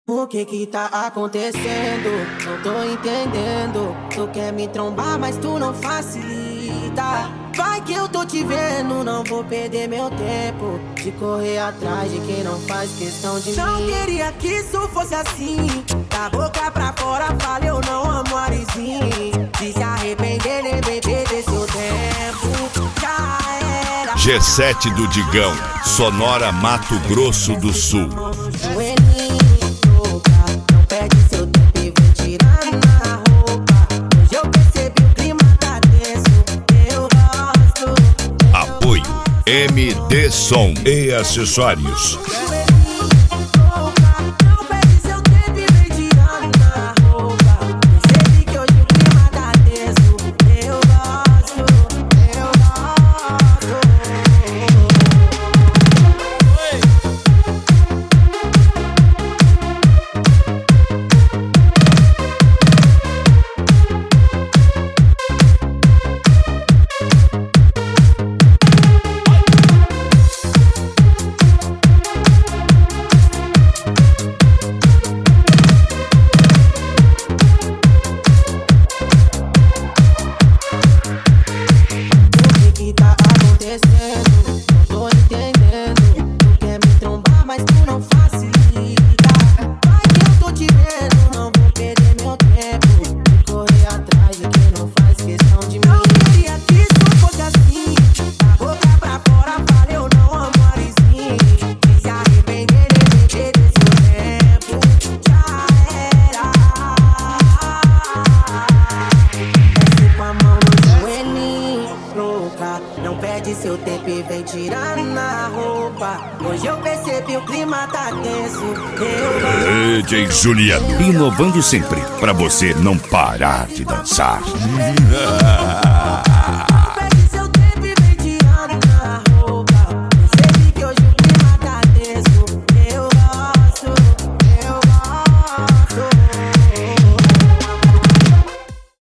O que tá acontecendo? Não tô entendendo. Tu quer me trombar, mas tu não facilita. Vai que eu tô te vendo, não vou perder meu tempo de correr atrás de quem não faz questão de mim. Não queria que isso fosse assim. Da boca pra fora fala eu não amo Arizinho. Se arrepender, nem vem perder seu tempo. Já era. G7 do Digão, Sonora, Mato Grosso do Sul. MD Som e Acessórios. Não perde seu tempo e vem tirar na roupa. Hoje eu percebi o clima tá tenso. DJ Juliano, inovando sempre pra você não parar de dançar.